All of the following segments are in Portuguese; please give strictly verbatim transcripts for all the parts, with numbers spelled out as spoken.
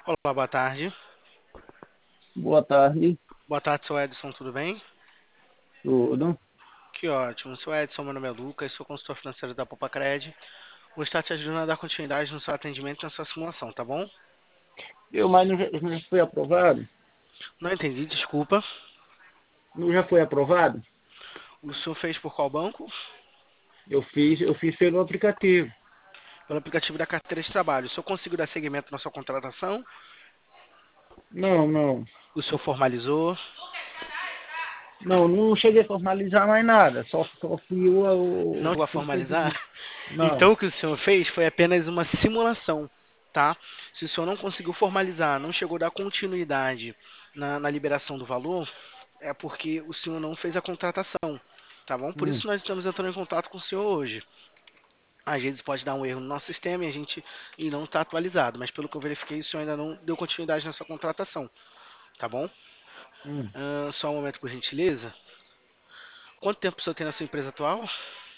Olá, boa tarde. Boa tarde, Boa tarde, seu Edson, tudo bem? tudo. Que ótimo. Seu Edson, meu nome é Lucas, sou consultor financeiro da Popacred. Vou estar te ajudando a dar continuidade no seu atendimento e na sua simulação, tá bom? Eu, mas não já, não já foi aprovado? Não entendi, desculpa. Não já foi aprovado? O senhor fez por qual banco? Eu fiz, eu fiz pelo aplicativo. Pelo aplicativo da carteira de trabalho. O senhor conseguiu dar seguimento na sua contratação? Não, não. O senhor formalizou? Não, não cheguei a formalizar mais nada. Só, só fui o, Não o, chegou a o formalizar? procedimento. Não. Então, o que o senhor fez foi apenas uma simulação, tá? Se o senhor não conseguiu formalizar, não chegou a dar continuidade na, na liberação do valor, é porque o senhor não fez a contratação, tá bom? Por Hum, isso nós estamos entrando em contato com o senhor hoje. Às vezes pode dar um erro no nosso sistema e a gente e não está atualizado, mas pelo que eu verifiquei, o senhor ainda não deu continuidade na sua contratação, tá bom? hum. Ah, só um momento, por gentileza. Quanto tempo o senhor tem na sua empresa atual?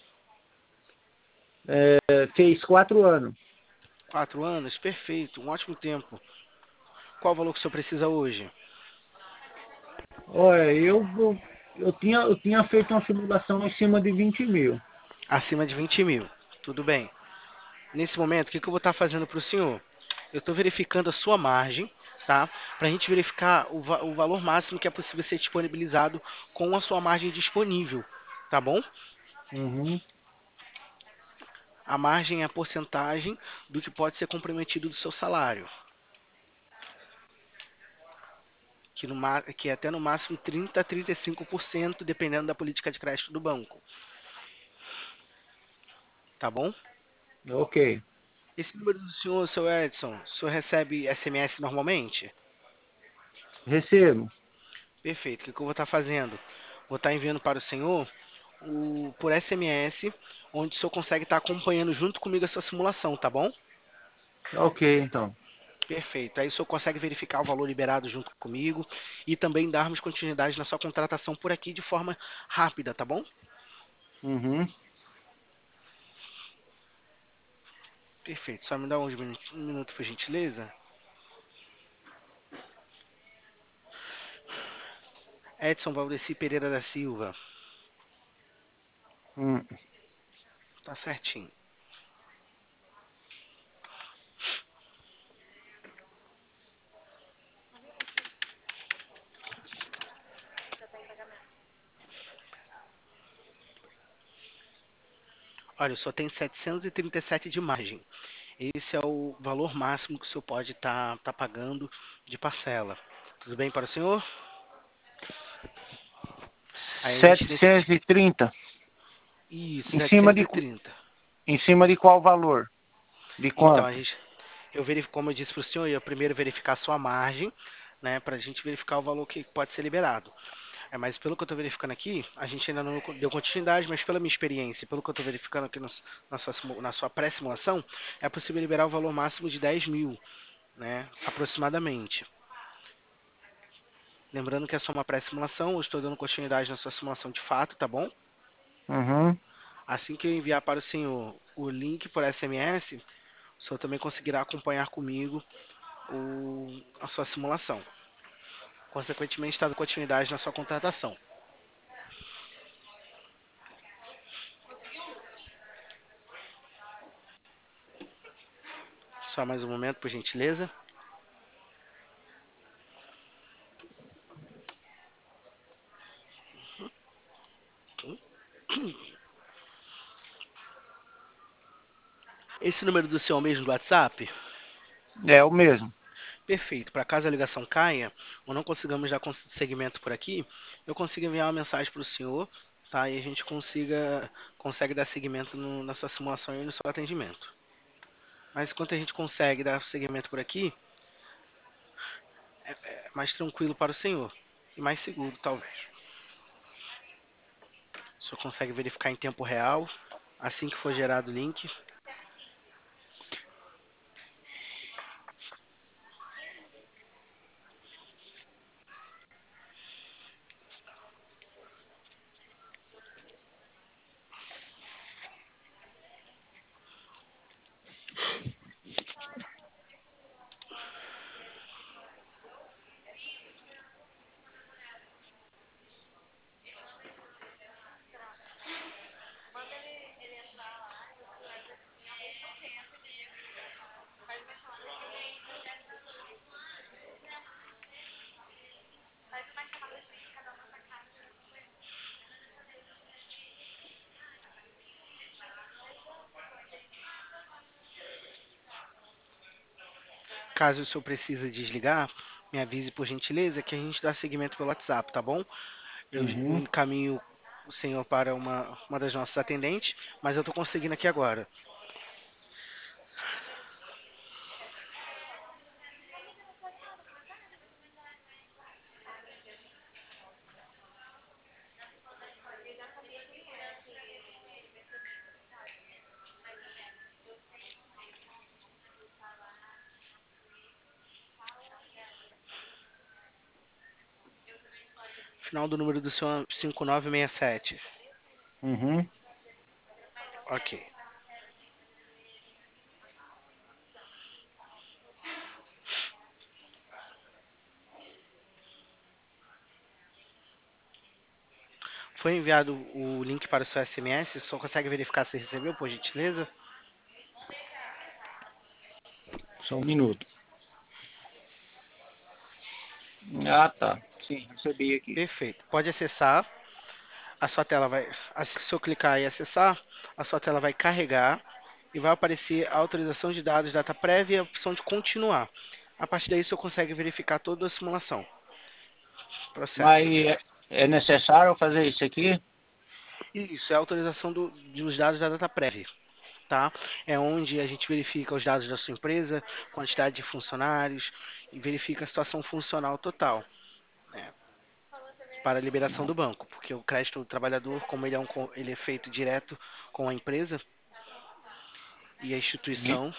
É, fez quatro anos. Quatro anos? Perfeito, um ótimo tempo. Qual o valor que o senhor precisa hoje? Olha, eu, eu, eu tinha, eu tinha feito uma simulação em cima de vinte mil. Acima de vinte mil. Tudo bem. Nesse momento, o que, que eu vou estar fazendo para o senhor? Eu estou verificando a sua margem, tá? Para a gente verificar o, va o valor máximo que é possível ser disponibilizado com a sua margem disponível, tá bom? Uhum. A margem é a porcentagem do que pode ser comprometido do seu salário, que, no, que é até no máximo trinta a trinta e cinco por cento, dependendo da política de crédito do banco, tá bom? Ok. Esse número do senhor, seu Edson, o senhor recebe S M S normalmente? Recebo. Perfeito. O que, que eu vou estar fazendo? Vou estar enviando para o senhor o, por S M S, onde o senhor consegue estar acompanhando junto comigo a sua simulação, tá bom? Ok, então. Perfeito. Aí o senhor consegue verificar o valor liberado junto comigo e também darmos continuidade na sua contratação por aqui de forma rápida, tá bom? Uhum. Perfeito. Só me dá uns minutos, um minuto, por gentileza. Edson Valdeci Pereira da Silva. Hum. Tá certinho. Olha, só tem setecentos e trinta e sete de margem. Esse é o valor máximo que o senhor pode estar tá, tá pagando de parcela. Tudo bem para o senhor? Aí a gente nesse. setecentos e trinta. Isso, Em cima setecentos de, e trinta. em cima de qual valor? De Então, a quanto? gente. Eu verifico, como eu disse para o senhor, eu ia primeiro verificar a sua margem, né? Para a gente verificar o valor que pode ser liberado. É, mas pelo que eu estou verificando aqui, a gente ainda não deu continuidade, mas pela minha experiência, pelo que eu estou verificando aqui no, na sua, na sua pré-simulação, é possível liberar o valor máximo de dez mil, né? Aproximadamente. Lembrando que é só uma pré-simulação, eu estou dando continuidade na sua simulação de fato, tá bom? Uhum. Assim que eu enviar para o senhor o link por S M S, o senhor também conseguirá acompanhar comigo o, a sua simulação. Consequentemente, está dando continuidade na sua contratação. Só mais um momento, por gentileza. Esse número do senhor mesmo do WhatsApp? É o mesmo. Perfeito. Para caso a ligação caia ou não consigamos dar segmento por aqui, eu consigo enviar uma mensagem para o senhor, tá? E a gente consiga consegue dar seguimento no, na sua simulação e no seu atendimento. Mas enquanto a gente consegue dar segmento por aqui, é mais tranquilo para o senhor e mais seguro, talvez. O senhor consegue verificar em tempo real, assim que for gerado o link. Caso o senhor precise desligar, me avise por gentileza que a gente dá seguimento pelo WhatsApp, tá bom? Eu, eu Uhum. encaminho o senhor para uma, uma das nossas atendentes, mas eu estou conseguindo aqui agora. Final do número do senhor cinco nove seis sete. Uhum. Ok. Foi enviado o link para o seu S M S. Só consegue verificar se recebeu, por gentileza? Só um minuto. Ah, tá. Sim, recebi aqui. Perfeito. Pode acessar. A sua tela vai. Se eu clicar e acessar, a sua tela vai carregar e vai aparecer a autorização de dados, data prévia e a opção de continuar. A partir daí, o senhor consegue verificar toda a simulação. Mas Processo. é, é necessário fazer isso aqui? Isso, é a autorização do, dos dados da data prévia. Tá? É onde a gente verifica os dados da sua empresa, quantidade de funcionários e verifica a situação funcional total, né, para a liberação do banco, porque o crédito do trabalhador, como ele é, um, ele é feito direto com a empresa e a instituição,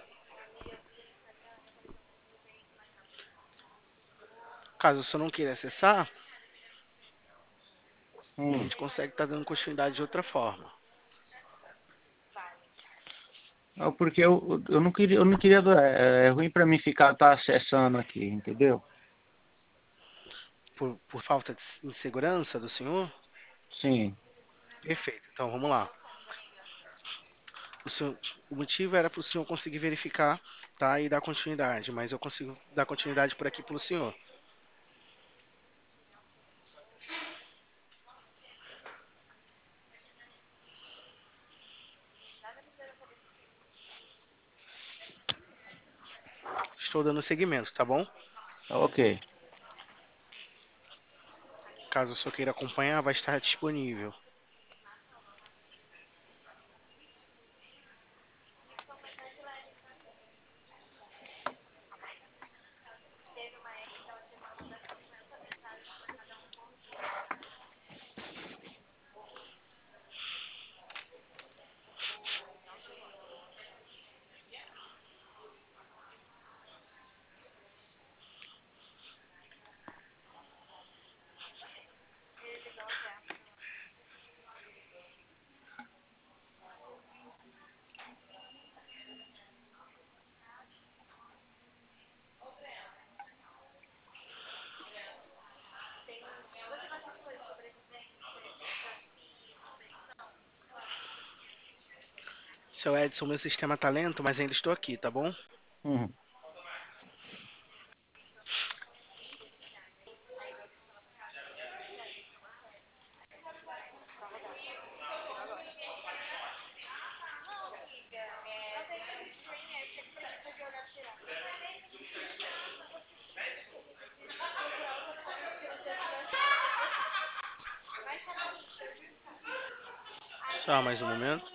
caso você não queira acessar, a Hum. gente consegue estar dando continuidade de outra forma. Não, porque eu, eu não queria, eu não queria, é, é ruim para mim ficar tá acessando aqui, entendeu? Por, por falta de insegurança do senhor? Sim. Perfeito, então vamos lá. O, senhor, o motivo era para o senhor conseguir verificar, tá, e dar continuidade, mas eu consigo dar continuidade por aqui pelo senhor. Estou dando seguimento, tá bom? Ok. Caso o senhor queira acompanhar, vai estar disponível. Seu Edson, meu sistema tá lento, mas ainda estou aqui, tá bom? Uhum. Só mais um momento.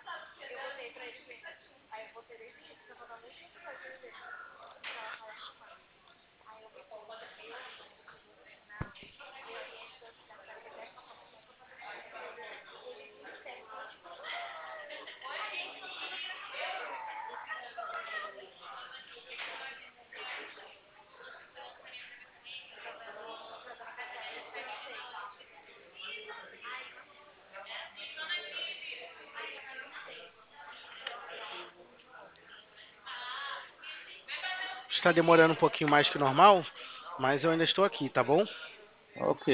Está demorando um pouquinho mais que o normal, mas eu ainda estou aqui, tá bom? Ok.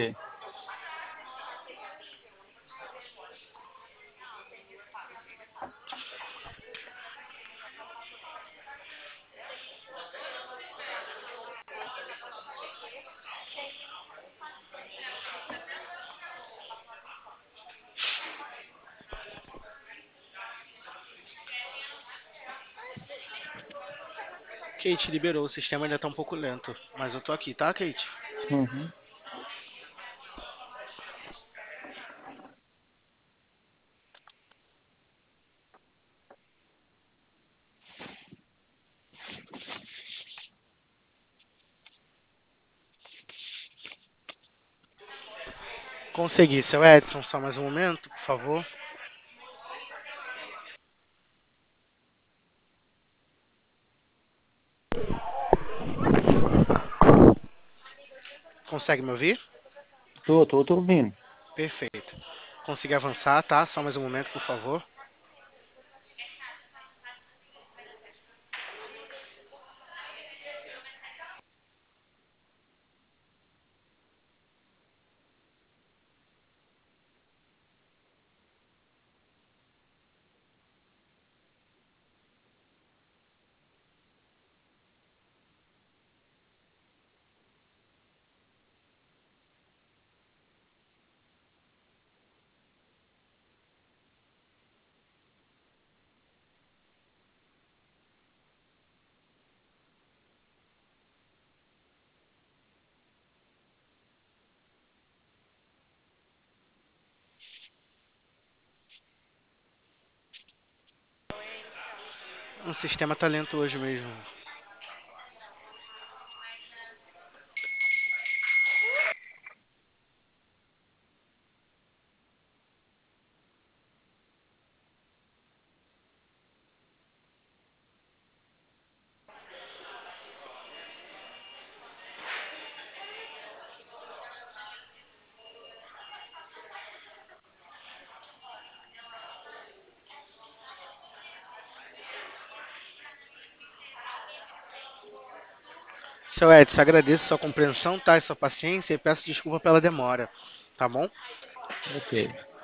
Kate, liberou. O sistema ainda tá um pouco lento. Mas eu tô aqui, tá, Kate? Uhum. Consegui. Seu Edson, só mais um momento, por favor. Consegue me ouvir? Tô, tô, tô ouvindo. Perfeito. Consegui avançar, tá? Só mais um momento, por favor. O sistema tá lento hoje mesmo. Seu Edson, agradeço sua compreensão, tá? E sua paciência e peço desculpa pela demora, tá bom? Ok.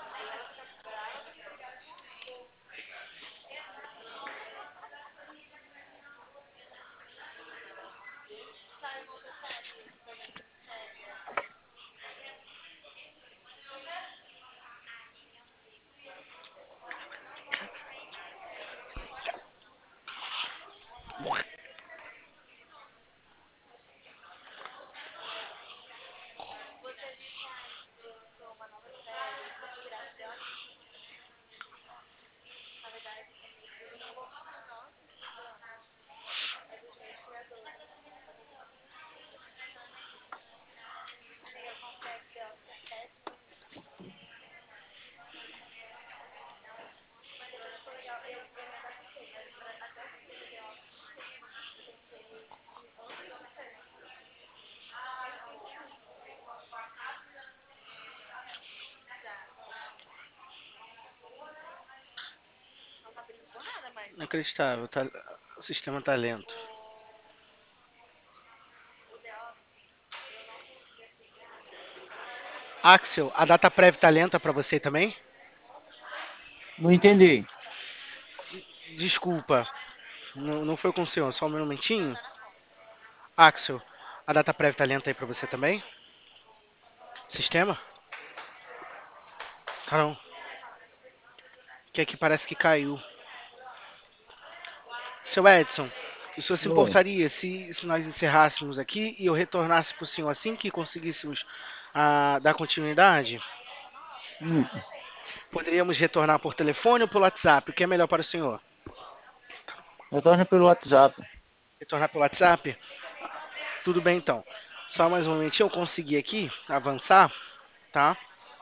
Inacreditável, tá... o sistema tá lento. Axel, a data prévia tá lenta pra você também? Não entendi. Desculpa, não, não foi com o senhor, só um momentinho. Axel, a data prévia tá lenta aí pra você também? Sistema? Caramba, que aqui parece que caiu. Seu Edson, o senhor se Oi. importaria se, se nós encerrássemos aqui e eu retornasse pro senhor assim que conseguíssemos ah, dar continuidade? Hum. Poderíamos retornar por telefone ou pelo WhatsApp? O que é melhor para o senhor? Retorna pelo WhatsApp. Retornar pelo WhatsApp? Tudo bem então. Só mais um momentinho, eu consegui aqui avançar, tá?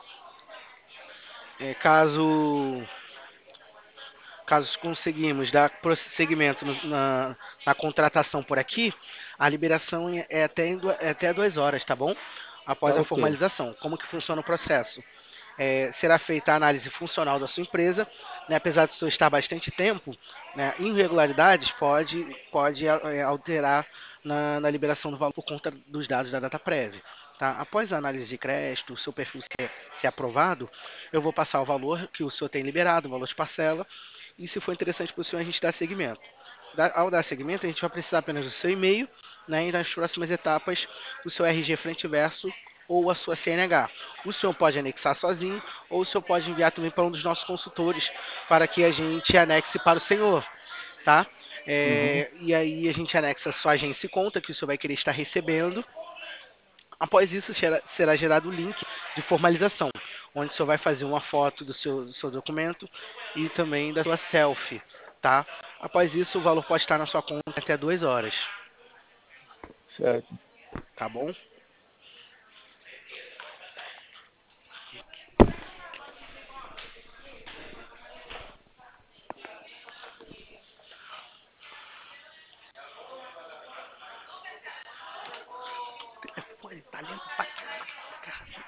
É, caso caso conseguimos dar prosseguimento no- na, na contratação por aqui, a liberação é é até, em du- é até duas horas, tá bom? Tá Após a ok. formalização. Como que funciona o processo? É, será feita a análise funcional da sua empresa, né, apesar de isso estar bastante tempo, né, irregularidades pode, pode é, alterar na, na liberação do valor por conta dos dados da data prévia. Tá? Após a análise de crédito, o seu perfil ser, ser aprovado, eu vou passar o valor que o senhor tem liberado, o valor de parcela, e se for interessante para o senhor, a gente dá seguimento. Da, ao dar seguimento, a gente vai precisar apenas do seu e-mail, né, e nas próximas etapas, o seu R G frente e verso ou a sua C N H. O senhor pode anexar sozinho ou o senhor pode enviar também para um dos nossos consultores para que a gente anexe para o senhor, tá? Uhum. É, e aí a gente anexa sua agência e conta que o senhor vai querer estar recebendo. Após isso, será gerado o link de formalização, onde o senhor vai fazer uma foto do seu, do seu documento e também da sua selfie, tá? Após isso, o valor pode estar na sua conta até duas horas, Certo. tá bom? Pô, ele tá lento pra caralho.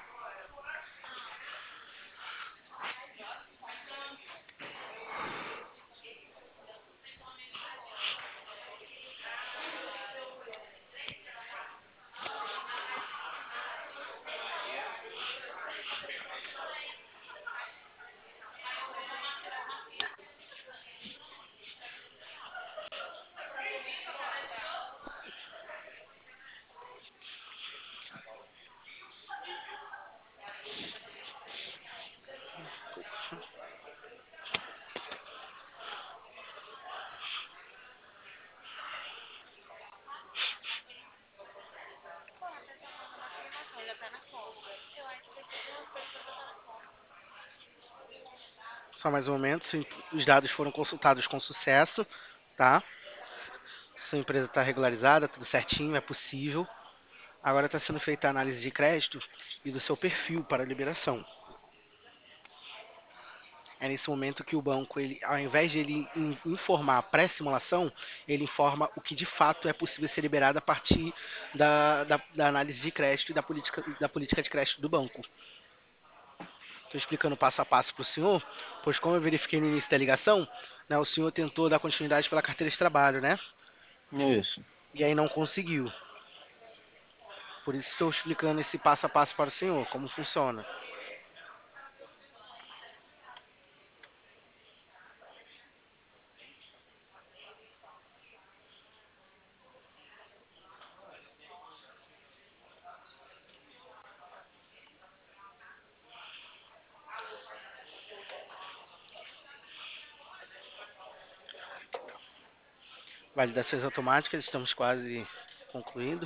Só mais um momento, os dados foram consultados com sucesso, tá? Sua empresa está regularizada, tudo certinho, é possível. Agora está sendo feita a análise de crédito e do seu perfil para liberação. É nesse momento que o banco, ele, ao invés de ele informar a pré-simulação, ele informa o que de fato é possível ser liberado a partir da, da, da análise de crédito e da política, da política de crédito do banco. Estou explicando passo a passo para o senhor, pois como eu verifiquei no início da ligação, né, o senhor tentou dar continuidade pela carteira de trabalho, né? Isso. E aí não conseguiu. Por isso estou explicando esse passo a passo para o senhor, como funciona. Validações automáticas, estamos quase concluindo.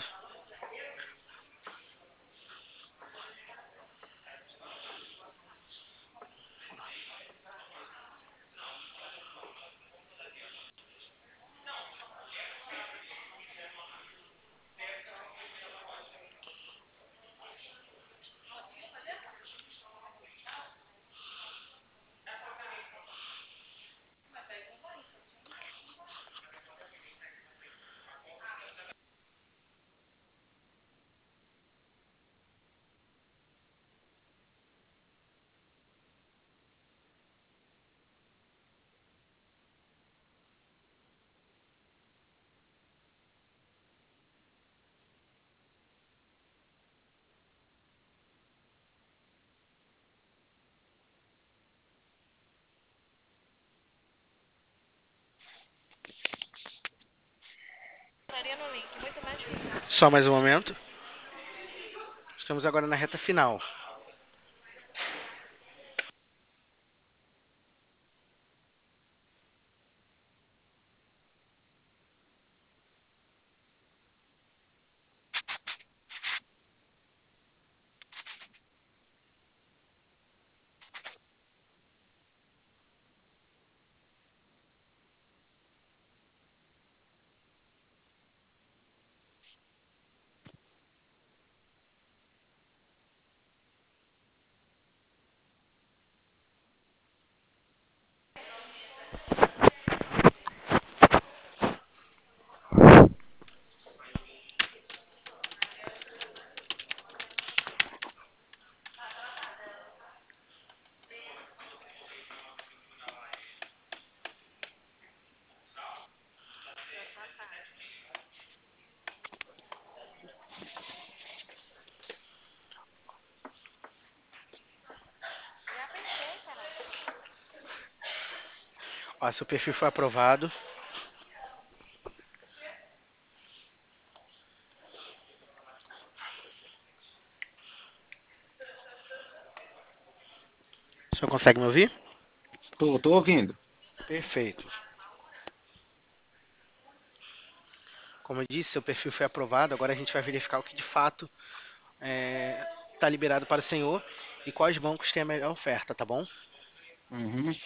Só mais um momento. Estamos agora na reta final. Ó, seu perfil foi aprovado. O senhor consegue me ouvir? Tô, tô ouvindo. Perfeito. Como eu disse, seu perfil foi aprovado. Agora a gente vai verificar o que de fato está liberado para o senhor e quais bancos têm a melhor oferta, tá bom? Uhum.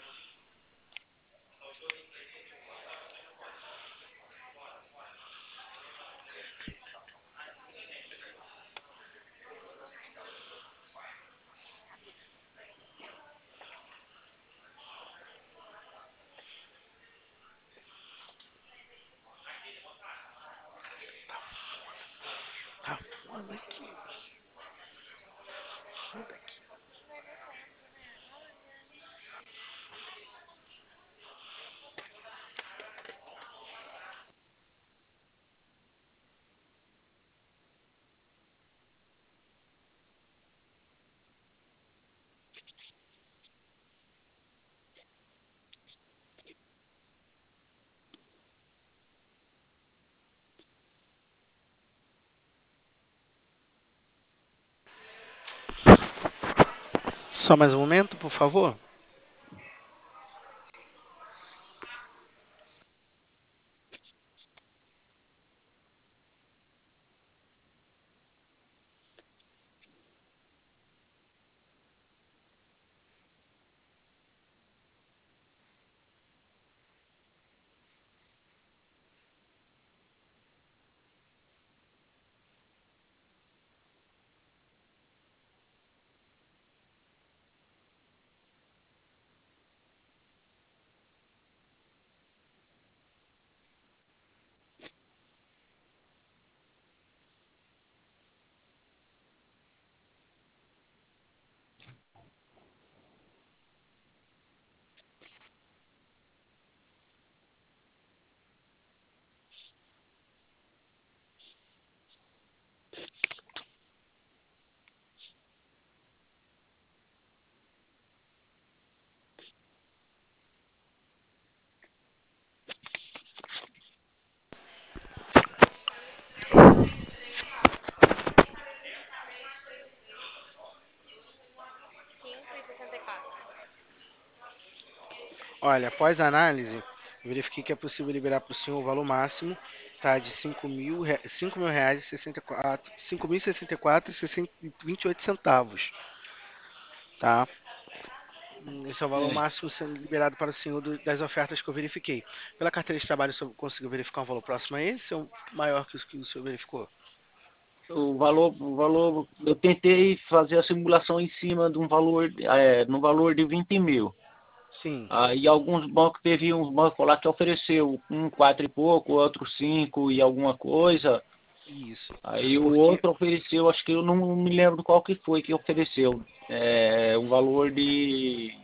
Tá, manda aqui. Só mais um momento, por favor. Olha, após a análise, eu verifiquei que é possível liberar para o senhor o valor máximo, tá, de cinco mil, re- cinco mil reais e sessenta e quatro, cinco mil e sessenta e quatro e vinte e oito centavos, tá? Hum, Esse é o valor É. máximo sendo liberado para o senhor do- das ofertas que eu verifiquei. Pela carteira de trabalho, o senhor conseguiu verificar um valor próximo a esse ou maior que o que o senhor verificou? O valor, o valor, eu tentei fazer a simulação em cima de um valor, é, no valor de vinte mil. Sim, Aí alguns bancos, teve uns bancos lá que ofereceu um quatro e pouco, outro cinco e alguma coisa. isso. Aí o Porque outro ofereceu, acho que eu não me lembro qual que foi que ofereceu. É, um valor de.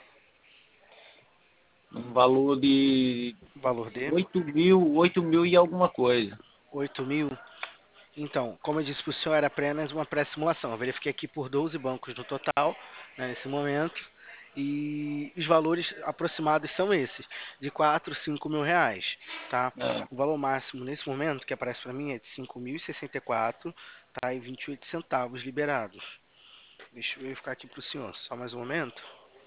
Um valor de o valor de oito mil, oito mil e alguma coisa. oito mil. Então, como eu disse para o senhor, era apenas uma pré-simulação. Eu verifiquei aqui por doze bancos no total, né, nesse momento, e os valores aproximados são esses, de quatro, cinco mil reais, tá? É. O valor máximo nesse momento que aparece para mim é de cinco mil e sessenta e quatro, tá? E vinte e oito centavos liberados. Deixa eu verificar aqui para o senhor, só mais um momento.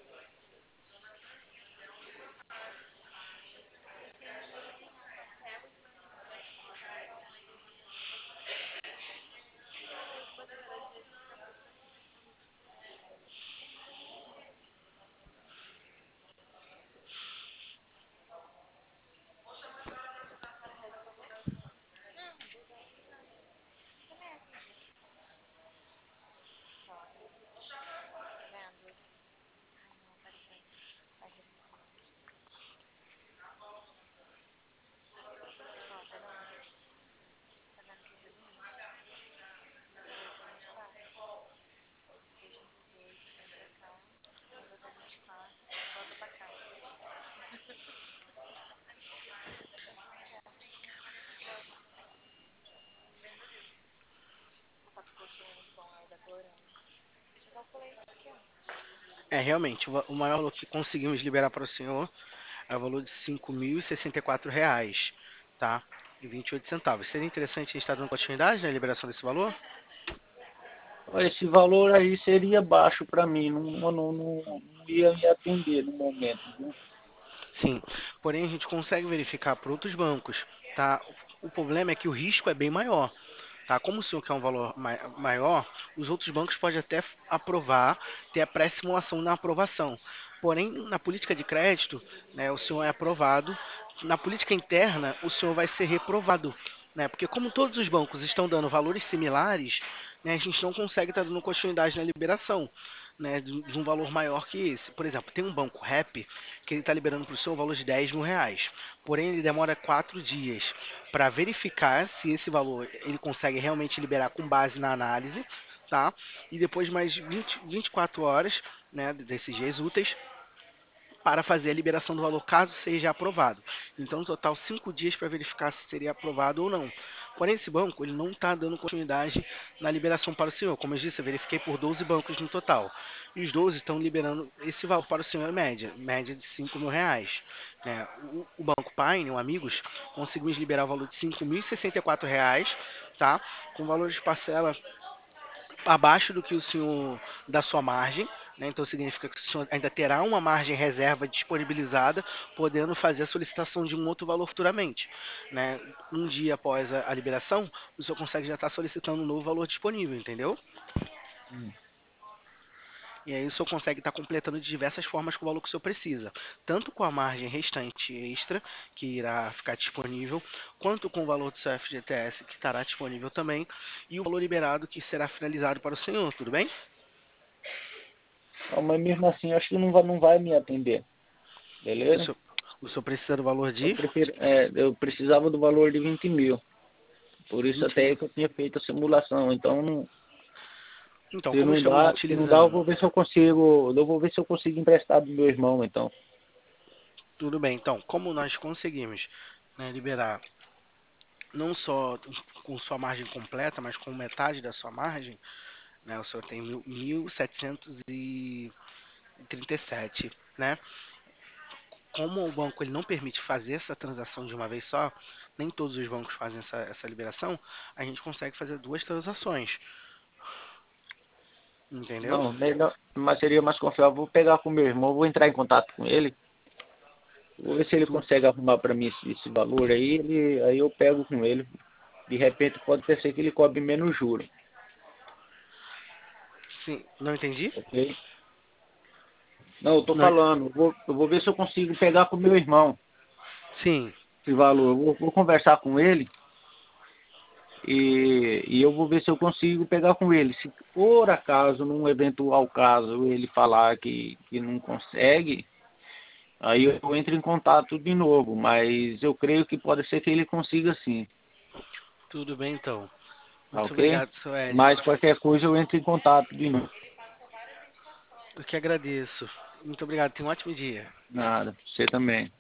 É, realmente, o va- o maior valor que conseguimos liberar para o senhor é o valor de cinco mil e sessenta e quatro reais, tá? E vinte e oito centavos. Seria interessante a gente estar dando continuidade na liberação desse valor? Esse valor aí seria baixo para mim, não, não, não, não ia me atender no momento, viu? Sim, porém a gente consegue verificar por outros bancos, tá? O problema é que o risco é bem maior, tá? Como o senhor quer um valor mai- maior, os outros bancos podem até aprovar, ter a pré-simulação na aprovação. Porém, na política de crédito, né, o senhor é aprovado. Na política interna, o senhor vai ser reprovado, né? Porque como todos os bancos estão dando valores similares, né, a gente não consegue estar dando continuidade na liberação, né, de de um valor maior que esse. Por exemplo, tem um banco Rap que ele está liberando para o senhor o valor de dez mil reais. Porém, ele demora quatro dias para verificar se esse valor ele consegue realmente liberar com base na análise, tá? E depois de mais vinte, vinte e quatro horas, né, desses dias úteis, para fazer a liberação do valor caso seja aprovado. Então, no total, cinco dias para verificar se seria aprovado ou não. Porém, esse banco ele não está dando continuidade na liberação para o senhor. Como eu disse, eu verifiquei por doze bancos no total. E os doze estão liberando esse valor para o senhor em média, média de cinco mil reais. Né? O, o Banco Pine, o Amigos, conseguimos liberar o valor de cinco mil e sessenta e quatro reais, tá? Com valor de parcela abaixo do que o senhor da sua margem, né? Então significa que o senhor ainda terá uma margem reserva disponibilizada, podendo fazer a solicitação de um outro valor futuramente, né? Um dia após a, a liberação, o senhor consegue já estar solicitando um novo valor disponível, entendeu? Hum. E aí o senhor consegue estar completando de diversas formas com o valor que o senhor precisa, tanto com a margem restante extra, que irá ficar disponível, quanto com o valor do seu F G T S, que estará disponível também, e o valor liberado que será finalizado para o senhor, tudo bem? Não, mas mesmo assim, acho que não vai, não vai me atender, O beleza? senhor, o senhor precisa do valor Eu, de prefiro, é, eu precisava do valor de vinte mil. Por isso vinte mil. até que eu tinha feito a simulação. Então, não, Então, se como não estamos dá, se não dá, eu vou utilizando. ver se eu consigo. Eu vou ver se eu consigo emprestar do meu irmão, então. Tudo bem, então, como nós conseguimos, né, liberar não só com sua margem completa, mas com metade da sua margem, né, o senhor tem mil- 1.737, né? Como o banco ele não permite fazer essa transação de uma vez só, nem todos os bancos fazem essa, essa liberação, a gente consegue fazer duas transações, entendeu? Não, melhor, mas seria mais confiável. Vou pegar com o meu irmão, vou entrar em contato com ele. Vou ver se ele Tu, consegue arrumar para mim esse, esse valor aí. Ele, aí eu pego com ele. De repente pode ter ser que ele cobre menos juros, sim, não entendi? ok? Não, eu tô Não, falando. Eu vou, eu vou ver se eu consigo pegar com o meu irmão sim, esse valor. Eu vou, vou conversar com ele. E, e eu vou ver se eu consigo pegar com ele. Se por acaso, num eventual caso, ele falar que, que não consegue, aí eu entro em contato de novo. Mas eu creio que pode ser que ele consiga sim, tudo bem então. tá Muito ok? obrigado, seu Hélio. Mas qualquer coisa eu entro em contato de novo. Eu que agradeço. Muito obrigado. Tenha um ótimo dia. Nada, você também.